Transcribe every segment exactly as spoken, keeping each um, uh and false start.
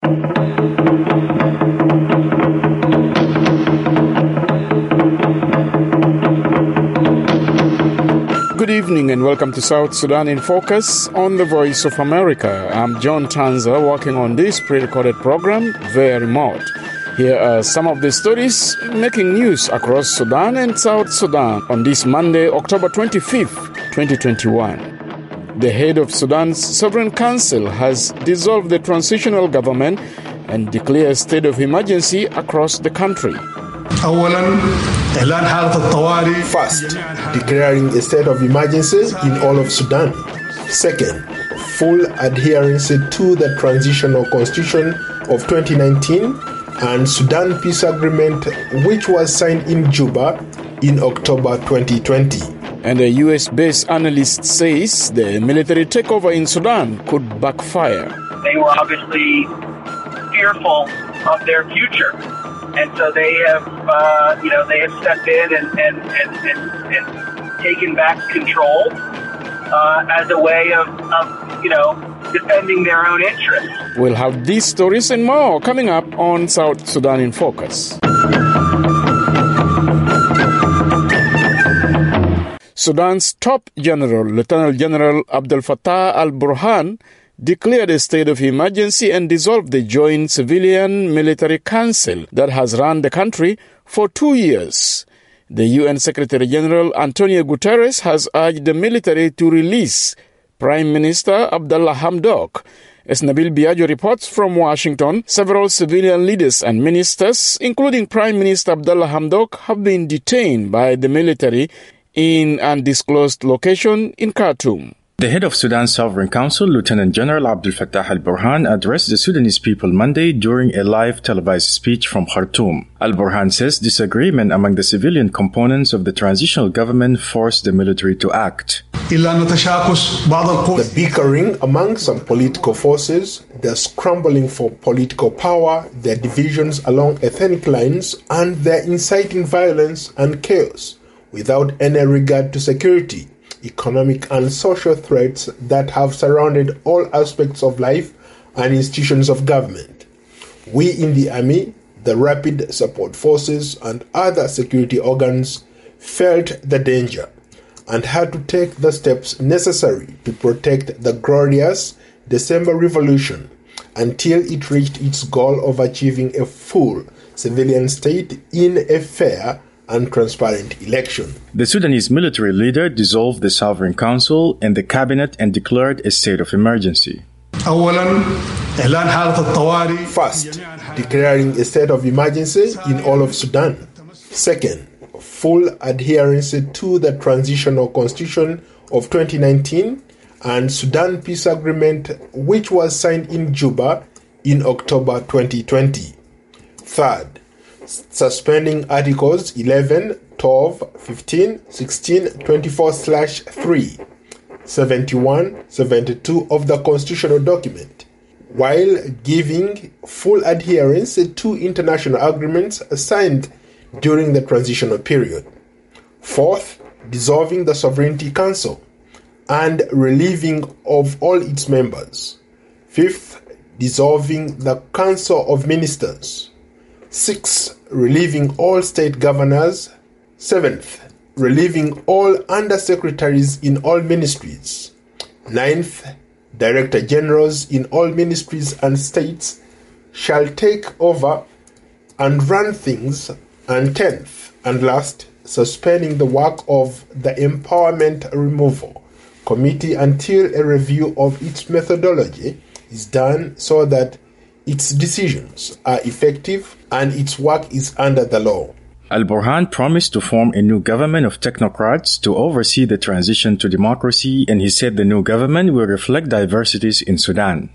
Good evening and welcome to South Sudan in Focus on the Voice of America. I'm John Tanza, working on this pre-recorded program via remote. Here are some of the stories making news across Sudan and South Sudan on this Monday, October twenty-fifth, twenty twenty-one. The head of Sudan's Sovereign Council has dissolved the transitional government and declared a state of emergency across the country. First, declaring a state of emergency in all of Sudan. Second, full adherence to the Transitional Constitution of twenty nineteen and Sudan Peace Agreement, which was signed in Juba in October twenty twenty. And a U S-based analyst says the military takeover in Sudan could backfire. They were obviously fearful of their future. And so they have, uh, you know, they have stepped in and, and, and, and, and taken back control uh, as a way of, of, you know, defending their own interests. We'll have these stories and more coming up on South Sudan in Focus. Sudan's top general, Lieutenant General Abdel Fattah al-Burhan, declared a state of emergency and dissolved the Joint Civilian-Military Council that has run the country for two years. The U N Secretary-General Antonio Guterres has urged the military to release Prime Minister Abdallah Hamdok. As Nabil Biagio reports from Washington, several civilian leaders and ministers, including Prime Minister Abdallah Hamdok, have been detained by the military in an undisclosed location in Khartoum. The head of Sudan's Sovereign Council, Lieutenant General Abdel Fattah al-Burhan, addressed the Sudanese people Monday during a live televised speech from Khartoum. Al-Burhan says disagreement among the civilian components of the transitional government forced the military to act. The bickering among some political forces, the scrambling for political power, their divisions along ethnic lines, and their inciting violence and chaos without any regard to security, economic and social threats that have surrounded all aspects of life and institutions of government. We in the army, the rapid support forces, and other security organs felt the danger and had to take the steps necessary to protect the glorious December Revolution until it reached its goal of achieving a full civilian state in a fair and transparent election. The Sudanese military leader dissolved the Sovereign Council and the cabinet and declared a state of emergency. First, declaring a state of emergency in all of Sudan. Second, full adherence to the Transitional Constitution of twenty nineteen and Sudan Peace Agreement, which was signed in Juba in October twenty twenty. Third, suspending Articles eleven, twelve, fifteen, sixteen, twenty-four slash three, seventy-one, seventy-two of the constitutional document, while giving full adherence to international agreements signed during the transitional period. Fourth, dissolving the Sovereignty Council and relieving of all its members. Fifth, dissolving the Council of Ministers. Sixth, relieving all state governors. Seventh, relieving all undersecretaries in all ministries. Ninth, director generals in all ministries and states shall take over and run things. And tenth, and last, suspending the work of the Empowerment Removal Committee until a review of its methodology is done so that its decisions are effective and its work is under the law. Al-Burhan promised to form a new government of technocrats to oversee the transition to democracy, and he said the new government will reflect diversities in Sudan.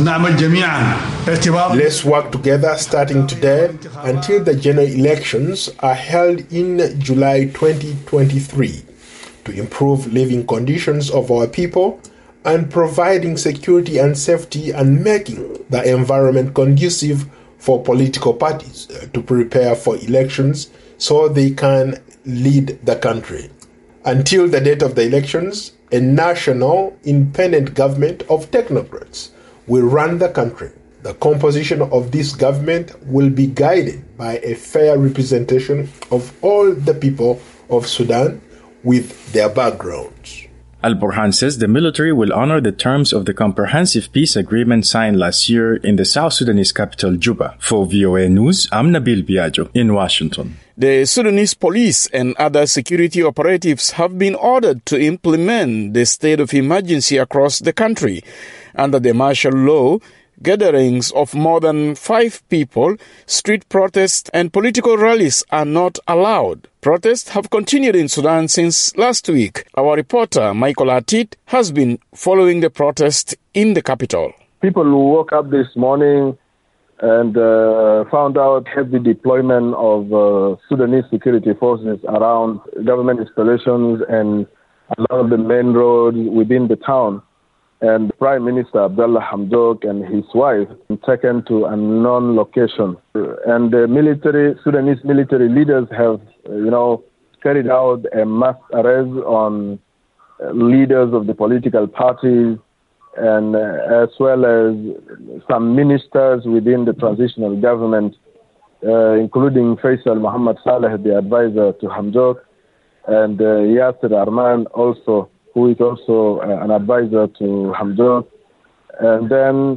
Let's work together starting today until the general elections are held in July twenty twenty-three to improve living conditions of our people and providing security and safety and making the environment conducive for political parties to prepare for elections so they can lead the country. Until the date of the elections, a national independent government of technocrats will run the country. The composition of this government will be guided by a fair representation of all the people of Sudan with their backgrounds. Al-Burhan says the military will honor the terms of the comprehensive peace agreement signed last year in the South Sudanese capital, Juba. For V O A News, I'm Nabil Biagio in Washington. The Sudanese police and other security operatives have been ordered to implement the state of emergency across the country. Under the martial law, gatherings of more than five people, street protests and political rallies are not allowed. Protests have continued in Sudan since last week. Our reporter, Michael Atit, has been following the protest in the capital. People who woke up this morning and uh, found out heavy deployment of uh, Sudanese security forces around government installations and along the main roads within the town. And Prime Minister Abdullah Hamdok and his wife taken to a known location. And the military, Sudanese military leaders have, you know, carried out a mass arrest on leaders of the political parties and uh, as well as some ministers within the transitional government, uh, including Faisal Muhammad Saleh, the advisor to Hamdok, and uh, Yasser Arman also, who is also uh, an advisor to Hamdok. And then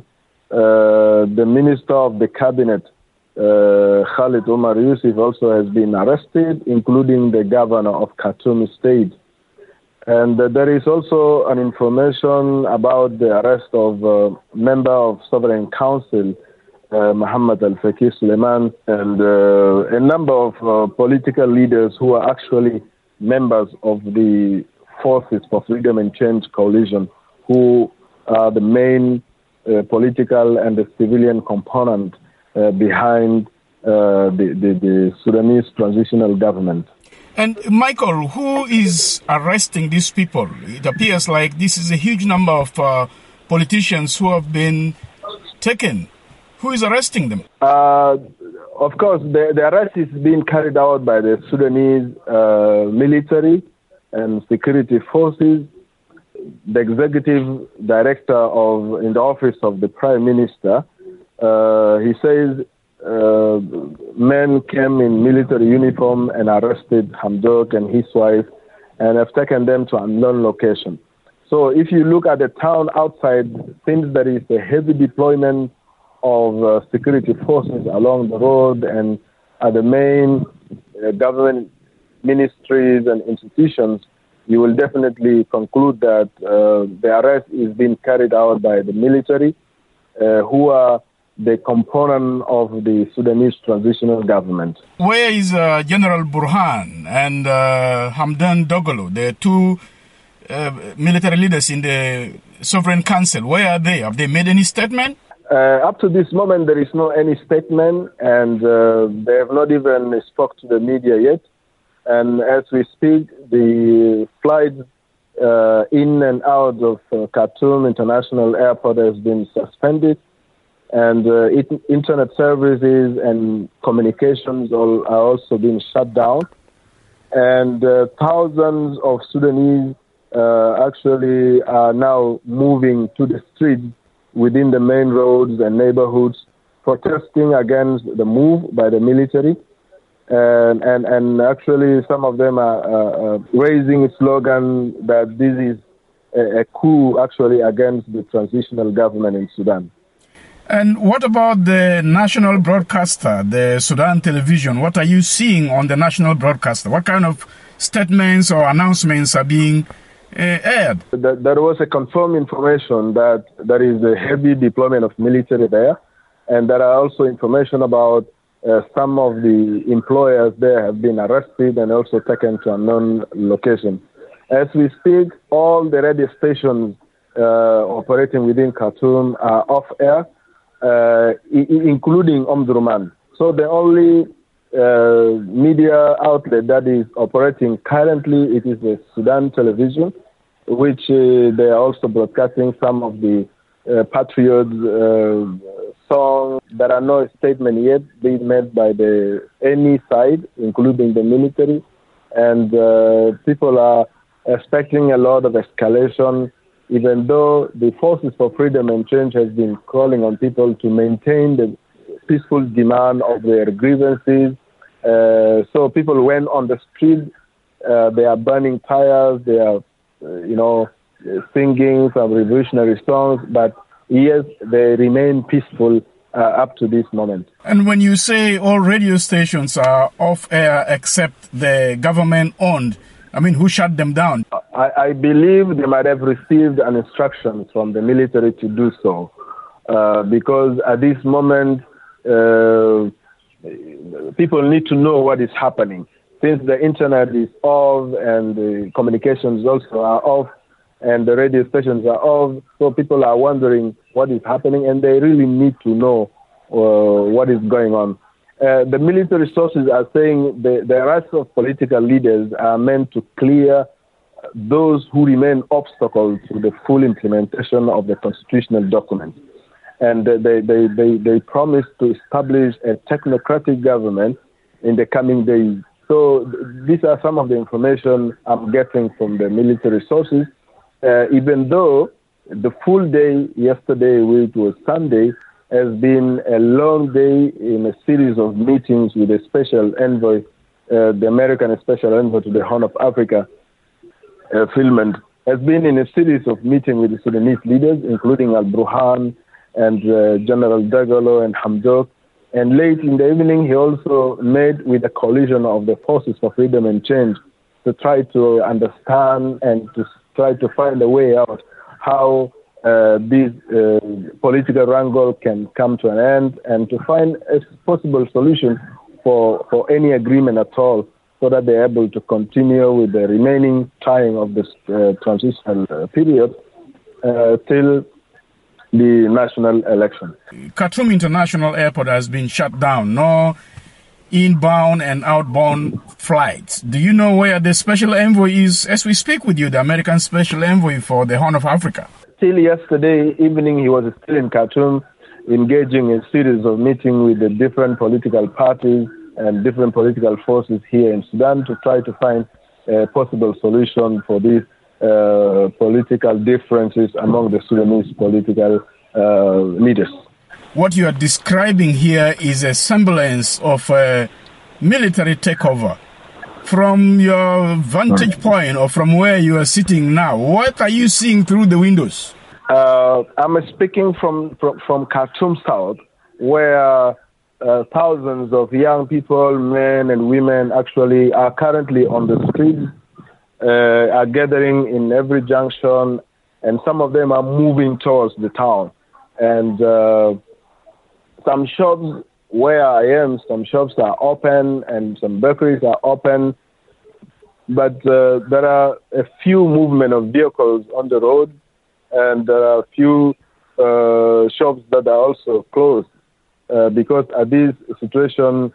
uh, the minister of the cabinet, uh, Khalid Omar Yusuf, also has been arrested, including the governor of Khartoum State. And uh, there is also an information about the arrest of a uh, member of Sovereign Council, uh, Muhammad Al-Fakir Suleiman, and uh, a number of uh, political leaders who are actually members of the Forces for Freedom and Change coalition, who are the main uh, political and the civilian component uh, behind uh, the, the, the Sudanese transitional government. And Michael, who is arresting these people? It appears like this is a huge number of uh, politicians who have been taken. Who is arresting them? Uh, of course, the, the arrest is being carried out by the Sudanese uh, military and security forces. The executive director of in the office of the Prime Minister, uh, he says uh, men came in military uniform and arrested Hamdok and his wife and have taken them to an unknown location. So if you look at the town outside, since there is a heavy deployment of uh, security forces along the road and at the main uh, government ministries and institutions, you will definitely conclude that uh, the arrest is being carried out by the military, uh, who are the component of the Sudanese transitional government. Where is uh, General Burhan and uh, Hamdan Dagalo, the two uh, military leaders in the Sovereign Council? Where are they? Have they made any statement? Uh, up to this moment, there is no any statement, and uh, they have not even spoke to the media yet. And as we speak, the flights uh, in and out of uh, Khartoum International Airport has been suspended, and uh, it, internet services and communications all, are also being shut down. And uh, thousands of Sudanese uh, actually are now moving to the streets within the main roads and neighborhoods, protesting against the move by the military. And, and and actually some of them are uh, uh, raising a slogan that this is a, a coup actually against the transitional government in Sudan. And what about the national broadcaster, the Sudan television? What are you seeing on the national broadcaster? What kind of statements or announcements are being uh, aired? There was a confirmed information that there is a heavy deployment of military there, and there are also information about Uh, some of the employers there have been arrested and also taken to a known location. As we speak, all the radio stations uh, operating within Khartoum are off air, uh, I- including Omdurman. So the only uh, media outlet that is operating currently, it is the Sudan television, which uh, they are also broadcasting some of the uh, patriot uh, songs. There are no statements yet being made by the any side, including the military, and uh, people are expecting a lot of escalation even though the Forces for Freedom and Change has been calling on people to maintain the peaceful demand of their grievances. Uh, so people went on the street, uh, they are burning tires, they are, uh, you know, singing some revolutionary songs, but yes, they remain peaceful uh, up to this moment. And when you say all radio stations are off air except the government-owned, I mean, who shut them down? I, I believe they might have received an instruction from the military to do so, uh, because at this moment, uh, people need to know what is happening. Since the internet is off and the communications also are off and the radio stations are off, so people are wondering what is happening and they really need to know uh, what is going on. Uh, the military sources are saying the, the arrests of political leaders are meant to clear those who remain obstacles to the full implementation of the constitutional document. And they, they, they, they promise to establish a technocratic government in the coming days. So these are some of the information I'm getting from the military sources, uh, even though the full day yesterday, which was Sunday, has been a long day in a series of meetings with a special envoy, uh, the American special envoy to the Horn of Africa, uh, Filmond, has been in a series of meetings with the Sudanese leaders, including Al-Burhan and uh, General Dagalo and Hamdok. And late in the evening, he also met with a coalition of the Forces for Freedom and Change to try to understand and to try to find a way out how Uh, this uh, political wrangle can come to an end and to find a possible solution for, for any agreement at all so that they're able to continue with the remaining time of this uh, transitional uh, period uh, till the national election. Khartoum International Airport has been shut down. No inbound and outbound flights. Do you know where the special envoy is as we speak with you, the American special envoy for the Horn of Africa? Till yesterday evening, he was still in Khartoum, engaging in a series of meetings with the different political parties and different political forces here in Sudan to try to find a possible solution for these uh, political differences among the Sudanese political uh, leaders. What you are describing here is a semblance of a military takeover. From your vantage point or from where you are sitting now, what are you seeing through the windows? Uh, I'm speaking from, from, from Khartoum South, where uh, thousands of young people, men and women actually are currently on the streets, uh, are gathering in every junction, and some of them are moving towards the town. And uh, some shops where I am, some shops are open and some bakeries are open, but uh, there are a few movement of vehicles on the road, and there are a few uh, shops that are also closed uh, because at this situation,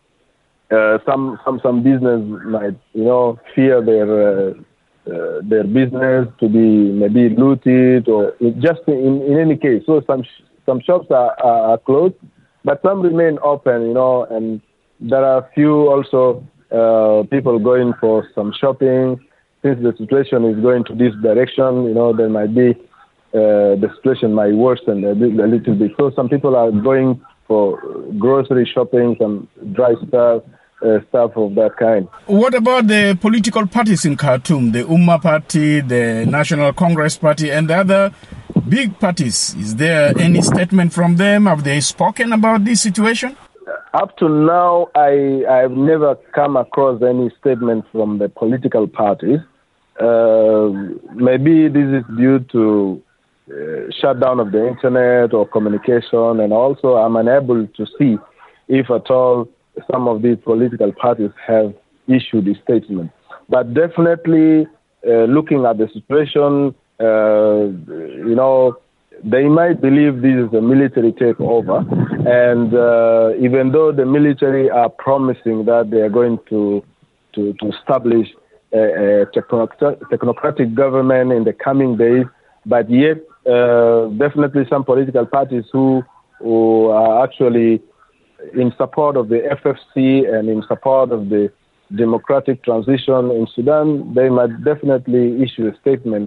uh, some some some business might you know fear their uh, uh, their business to be maybe looted or just in, in any case. So some some shops are, are closed. But some remain open, you know, and there are a few also uh, people going for some shopping. Since the situation is going to this direction, you know, there might be, uh, the situation might worsen a, bit, a little bit. So some people are going for grocery shopping, some dry stuff, uh, stuff of that kind. What about the political parties in Khartoum, the Umma Party, the National Congress Party, and the other big parties? Is there any statement from them? Have they spoken about this situation? Up to now, I I've never come across any statement from the political parties. Uh, maybe this is due to uh, shutdown of the internet or communication, and also I'm unable to see if at all some of these political parties have issued a statement. But definitely, uh, looking at the situation, Uh, you know, they might believe this is a military takeover, and uh, even though the military are promising that they are going to to, to establish a, a technocratic government in the coming days, but yet uh, definitely some political parties who, who are actually in support of the F F C and in support of the democratic transition in Sudan, they might definitely issue a statement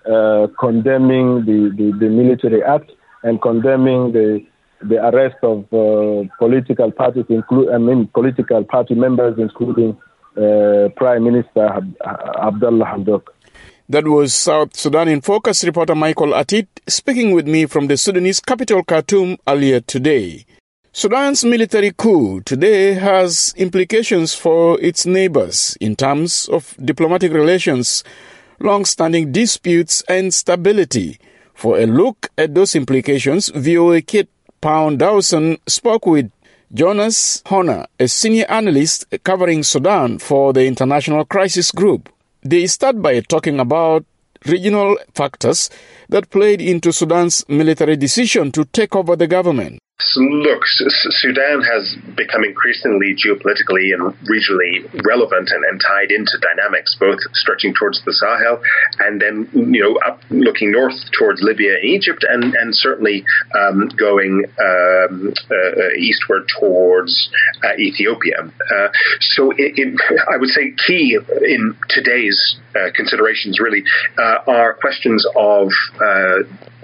uh, condemning the, the, the military act and condemning the the arrest of uh, political parties, include I mean political party members, including uh, Prime Minister Abdullah Hamdok. That was South Sudan in Focus reporter Michael Atit speaking with me from the Sudanese capital Khartoum earlier today. Sudan's military coup today has implications for its neighbors in terms of diplomatic relations, long-standing disputes and stability. For a look at those implications, V O A Kate Pound-Dawson spoke with Jonas Horner, a senior analyst covering Sudan for the International Crisis Group. They start by talking about regional factors that played into Sudan's military decision to take over the government. Look, Sudan has become increasingly geopolitically and regionally relevant and, and tied into dynamics, both stretching towards the Sahel and then, you know, up looking north towards Libya and Egypt, and, and certainly um, going um, uh, eastward towards uh, Ethiopia. Uh, so it, it, I would say key in today's uh, considerations really uh, are questions of uh,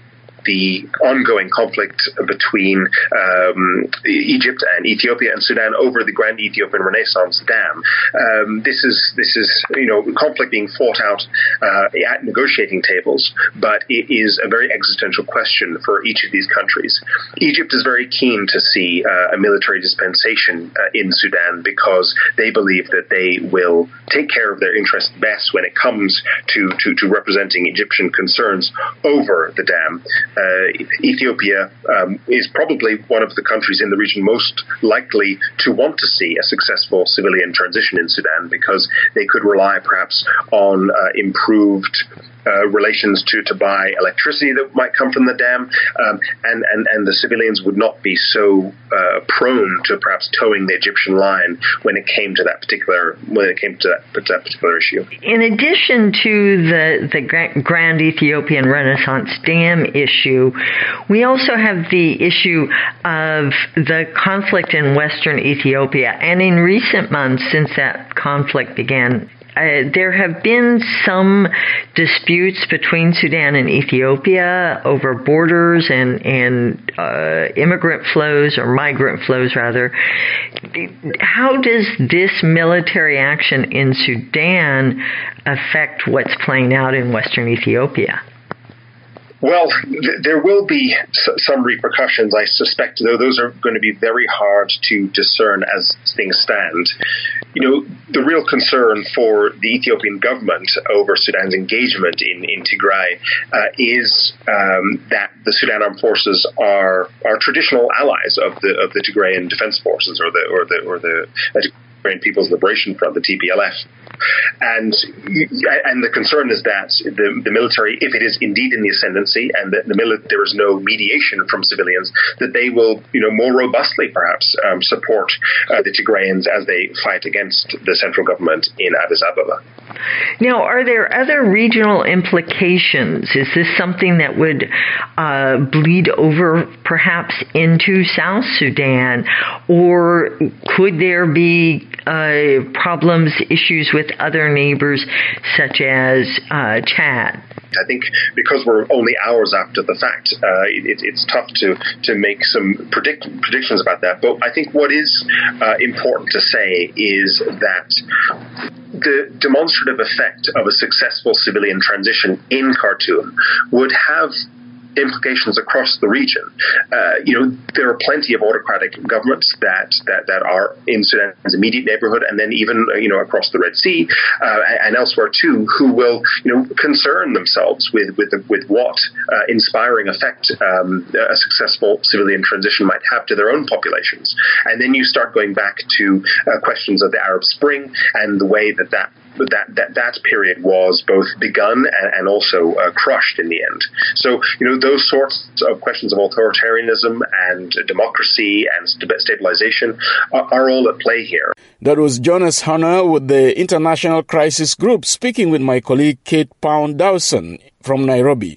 the ongoing conflict between um, Egypt and Ethiopia and Sudan over the Grand Ethiopian Renaissance Dam. Um, this is this is you know conflict being fought out uh, at negotiating tables, but it is a very existential question for each of these countries. Egypt is very keen to see uh, a military dispensation uh, in Sudan because they believe that they will take care of their interests best when it comes to to, to representing Egyptian concerns over the dam. Uh, Ethiopia um, is probably one of the countries in the region most likely to want to see a successful civilian transition in Sudan because they could rely perhaps on uh, improved uh, relations to, to buy electricity that might come from the dam, um, and, and, and the civilians would not be so uh, prone to perhaps towing the Egyptian line when it came to that particular when it came to that, to that particular issue. In addition to the the Grand Ethiopian Renaissance Dam issue, we also have the issue of the conflict in Western Ethiopia, and in recent months, since that conflict began, Uh, there have been some disputes between Sudan and Ethiopia over borders and, and uh, immigrant flows, or migrant flows, rather. How does this military action in Sudan affect what's playing out in Western Ethiopia? Well, th- there will be s- some repercussions, I suspect, though those are going to be very hard to discern as things stand. You know, the real concern for the Ethiopian government over Sudan's engagement in, in Tigray uh, is um, that the Sudan Armed Forces are are traditional allies of the of the Tigrayan Defense Forces or the or the or the uh, Tigrayan People's Liberation Front, the T P L F. And and the concern is that the, the military, if it is indeed in the ascendancy, and that the mili- there is no mediation from civilians, that they will, you know, more robustly perhaps um, support uh, the Tigrayans as they fight against the central government in Addis Ababa. Now, are there other regional implications? Is this something that would uh, bleed over perhaps into South Sudan, or could there be uh, problems, issues with other neighbors such as uh, Chad? I think because we're only hours after the fact, uh, it, it's tough to, to make some predict, predictions about that. But I think what is uh, important to say is that the demonstrative effect of a successful civilian transition in Khartoum would have implications across the region. Uh, you know, there are plenty of autocratic governments that, that, that are in Sudan's immediate neighborhood, and then even, uh, you know, across the Red Sea uh, and elsewhere too, who will, you know, concern themselves with with with what uh, inspiring effect um, a successful civilian transition might have to their own populations. And then you start going back to uh, questions of the Arab Spring and the way that that That, that that period was both begun and, and also uh, crushed in the end. So, you know, those sorts of questions of authoritarianism and democracy and st- stabilization are, are all at play here. That was Jonas Horner with the International Crisis Group speaking with my colleague Kate Pound-Dawson from Nairobi.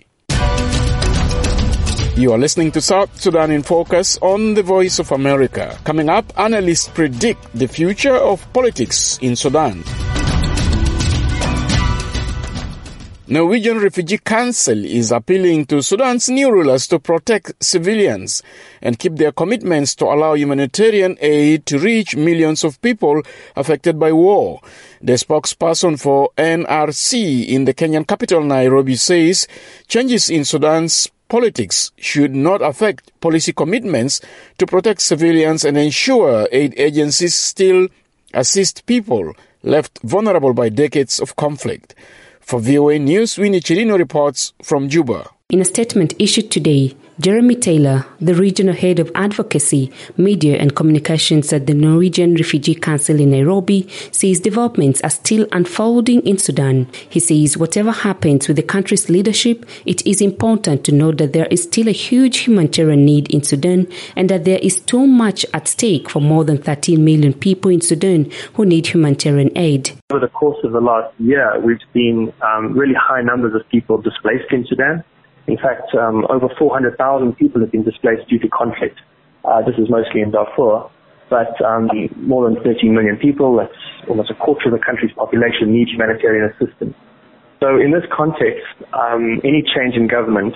You are listening to South Sudan in Focus on the Voice of America. Coming up, analysts predict the future of politics in Sudan. Norwegian Refugee Council is appealing to Sudan's new rulers to protect civilians and keep their commitments to allow humanitarian aid to reach millions of people affected by war. The spokesperson for N R C in the Kenyan capital Nairobi says changes in Sudan's politics should not affect policy commitments to protect civilians and ensure aid agencies still assist people left vulnerable by decades of conflict. For V O A News, Winnie Chirino reports from Juba. In a statement issued today, Jeremy Taylor, the regional head of advocacy, media and communications at the Norwegian Refugee Council in Nairobi, says developments are still unfolding in Sudan. He says whatever happens with the country's leadership, it is important to note that there is still a huge humanitarian need in Sudan and that there is too much at stake for more than thirteen million people in Sudan who need humanitarian aid. Over the course of the last year, we've seen um, really high numbers of people displaced in Sudan. In fact, um, over four hundred thousand people have been displaced due to conflict. Uh, this is mostly in Darfur, but um, more than thirteen million people, that's almost a quarter of the country's population, need humanitarian assistance. So in this context, um, any change in government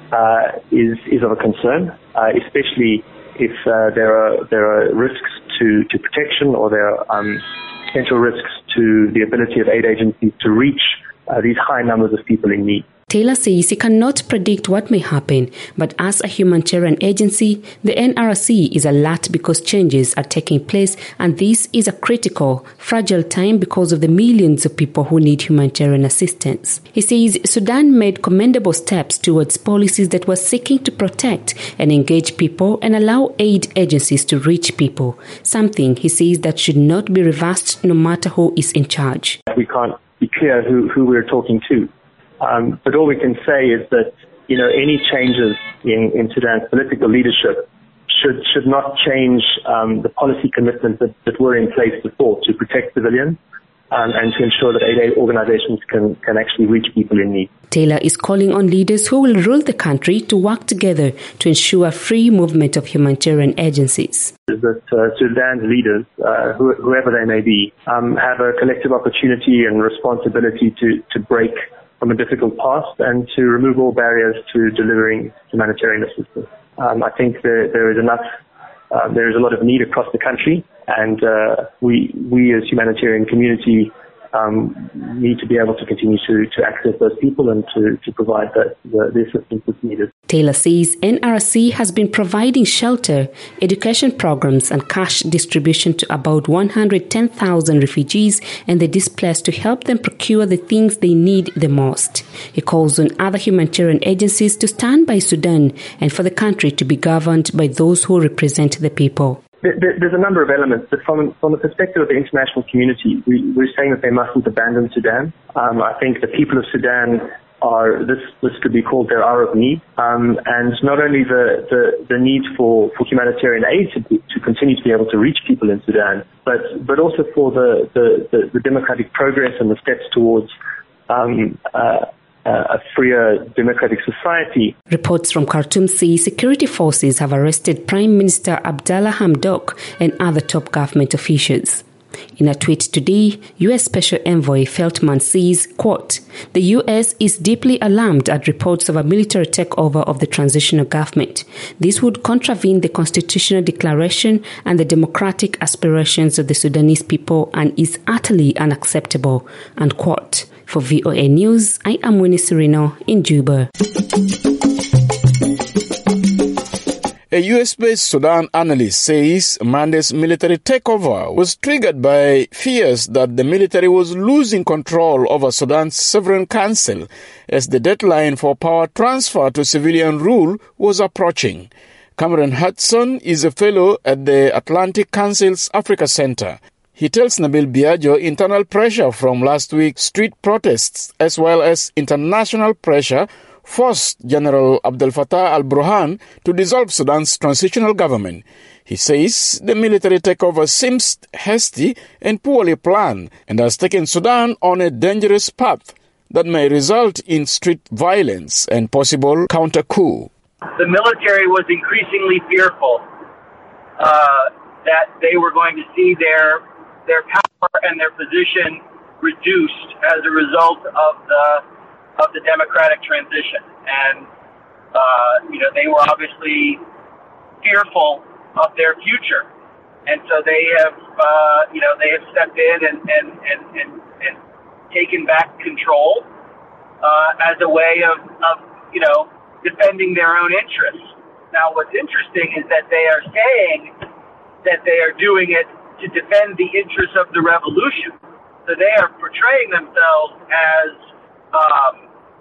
uh, is, is of a concern, uh, especially if uh, there are there are risks to, to protection or there are um, potential risks to the ability of aid agencies to reach uh, these high numbers of people in need. Taylor says he cannot predict what may happen, but as a humanitarian agency, the N R C is alert because changes are taking place, and this is a critical, fragile time because of the millions of people who need humanitarian assistance. He says Sudan made commendable steps towards policies that were seeking to protect and engage people and allow aid agencies to reach people, something he says that should not be reversed no matter who is in charge. We can't be clear who, who we're talking to. Um, but all we can say is that, you know, any changes in, in Sudan's political leadership should should not change um, the policy commitments that, that were in place before to protect civilians um, and to ensure that aid organizations can, can actually reach people in need. Taylor is calling on leaders who will rule the country to work together to ensure free movement of humanitarian agencies. That uh, Sudan's leaders, uh, who, whoever they may be, um, have a collective opportunity and responsibility to, to break from a difficult past and to remove all barriers to delivering humanitarian assistance. Um, I think there, there is enough, uh, there is a lot of need across the country, and uh, we, we as humanitarian community um, need to be able to continue to, to access those people and to, to provide the, the, the assistance that's needed. Taylor says N R C has been providing shelter, education programs and cash distribution to about one hundred ten thousand refugees and the displaced to help them procure the things they need the most. He calls on other humanitarian agencies to stand by Sudan and for the country to be governed by those who represent the people. There's a number of elements, but from, from the perspective of the international community, we, we're saying that they mustn't abandon Sudan. Um, I think the people of Sudan are, this, this could be called their hour of need, um, and not only the, the, the need for, for humanitarian aid to, be, to continue to be able to reach people in Sudan, but, but also for the, the, the, the democratic progress and the steps towards um, uh, a freer democratic society. Reports from Khartoum say security forces have arrested Prime Minister Abdallah Hamdok and other top government officials. In a tweet today, U S Special Envoy Feltman says, quote, the U S is deeply alarmed at reports of a military takeover of the transitional government. This would contravene the constitutional declaration and the democratic aspirations of the Sudanese people and is utterly unacceptable, unquote. For V O A News, I am Winnie Serino in Juba. A U S-based Sudan analyst says Monday's military takeover was triggered by fears that the military was losing control over Sudan's sovereign council as the deadline for power transfer to civilian rule was approaching. Cameron Hudson is a fellow at the Atlantic Council's Africa Center. He tells Nabil Biagio internal pressure from last week's street protests as well as international pressure forced General Abdel Fattah al-Burhan to dissolve Sudan's transitional government. He says the military takeover seems hasty and poorly planned and has taken Sudan on a dangerous path that may result in street violence and possible counter-coup. The military was increasingly fearful uh, that they were going to see their their power and their position reduced as a result of the of the democratic transition. And, uh, you know, they were obviously fearful of their future. And so they have, uh, you know, they have stepped in and, and, and, and, and taken back control uh, as a way of, of, you know, defending their own interests. Now, what's interesting is that they are saying that they are doing it to defend the interests of the revolution. So they are portraying themselves as, um,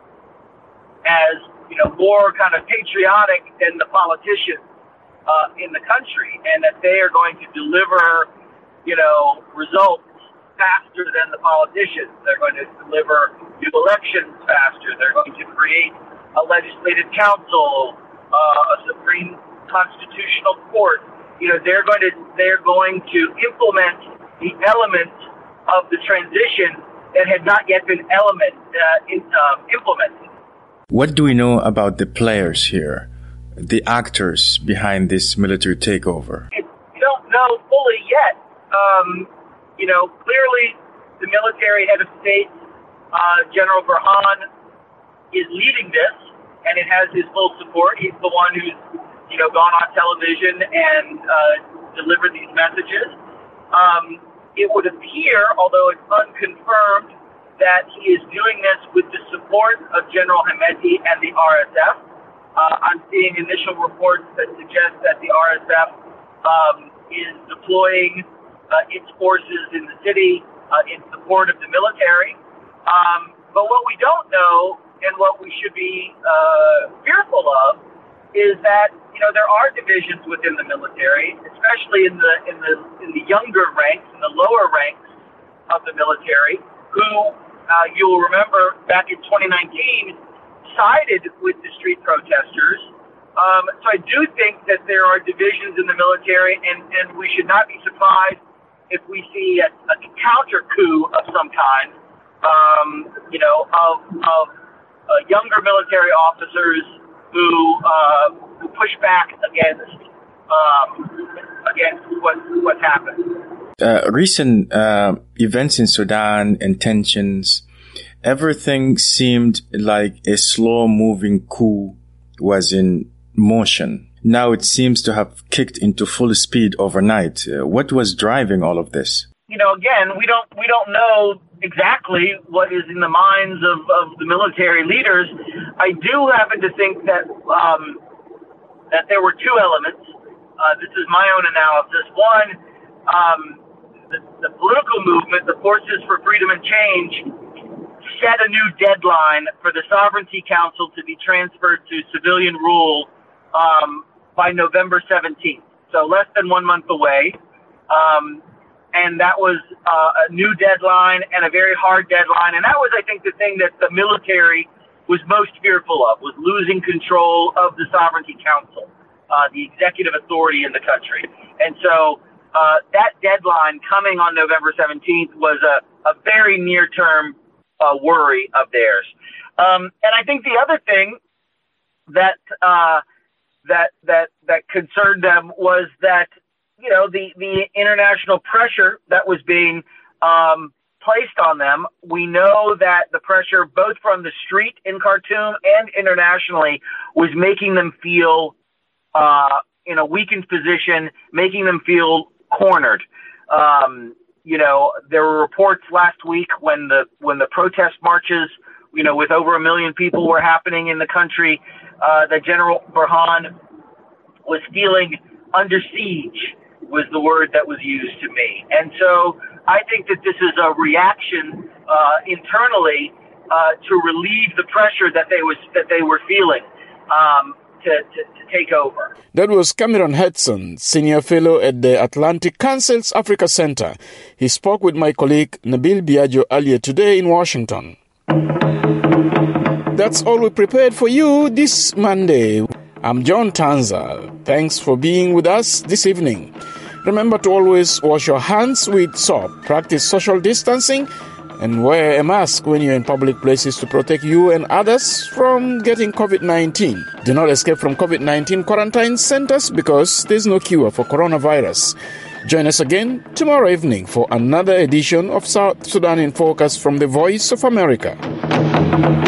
as you know, more kind of patriotic than the politicians uh, in the country, and that they are going to deliver, you know, results faster than the politicians. They're going to deliver new elections faster. They're going to create a legislative council, uh, a Supreme Constitutional Court. You know, they're going to they're going to implement the elements of the transition that had not yet been element uh, in, um, implemented. What do we know about the players here, the actors behind this military takeover? We don't know fully yet. Um, you know, clearly the military head of state, uh, General Burhan, is leading this, and it has his full support. He's the one who's, you know, gone on television and uh, delivered these messages. Um, it would appear, although it's unconfirmed, that he is doing this with the support of General Hemedti and the R S F. Uh, I'm seeing initial reports that suggest that the R S F um, is deploying uh, its forces in the city uh, in support of the military. Um, but what we don't know, and what we should be uh, fearful of, is that, you know, there are divisions within the military, especially in the in the in the younger ranks, in the lower ranks of the military, who uh, you'll remember back in twenty nineteen sided with the street protesters. Um, so I do think that there are divisions in the military, and, and we should not be surprised if we see a, a counter coup of some kind, um, you know, of of uh, younger military officers who uh, who push back against um, against what what happened. Uh, recent uh, events in Sudan and tensions, everything seemed like a slow-moving coup was in motion. Now it seems to have kicked into full speed overnight. Uh, what was driving all of this? You know, again, we don't we don't know exactly what is in the minds of, of the military leaders. I do happen to think that um, that there were two elements. Uh, this is my own analysis. One, um, the, the political movement, the Forces for Freedom and Change, set a new deadline for the Sovereignty Council to be transferred to civilian rule um, by November seventeenth, so less than one month away. Um, and that was uh, a new deadline and a very hard deadline. And that was, I think, the thing that the military was most fearful of, was losing control of the Sovereignty Council, uh, the executive authority in the country. And so uh, that deadline coming on November seventeenth was a, a very near-term uh, worry of theirs. Um, and I think the other thing that uh, that that that concerned them was that, you know, the, the international pressure that was being um, placed on them. We know that the pressure both from the street in Khartoum and internationally was making them feel uh, in a weakened position, making them feel cornered. Um, you know, there were reports last week when the when the protest marches, you know, with over a million people were happening in the country, uh, that General Burhan was feeling under siege, was the word that was used to me. And so I think that this is a reaction uh, internally uh, to relieve the pressure that they was that they were feeling um, to, to, to take over. That was Cameron Hudson, Senior Fellow at the Atlantic Council's Africa Center. He spoke with my colleague Nabil Biagio earlier today in Washington. That's all we prepared for you this Monday. I'm John Tanza. Thanks for being with us this evening. Remember to always wash your hands with soap, practice social distancing, and wear a mask when you're in public places to protect you and others from getting covid nineteen. Do not escape from covid nineteen quarantine centers because there's no cure for coronavirus. Join us again tomorrow evening for another edition of South Sudan in Focus from the Voice of America.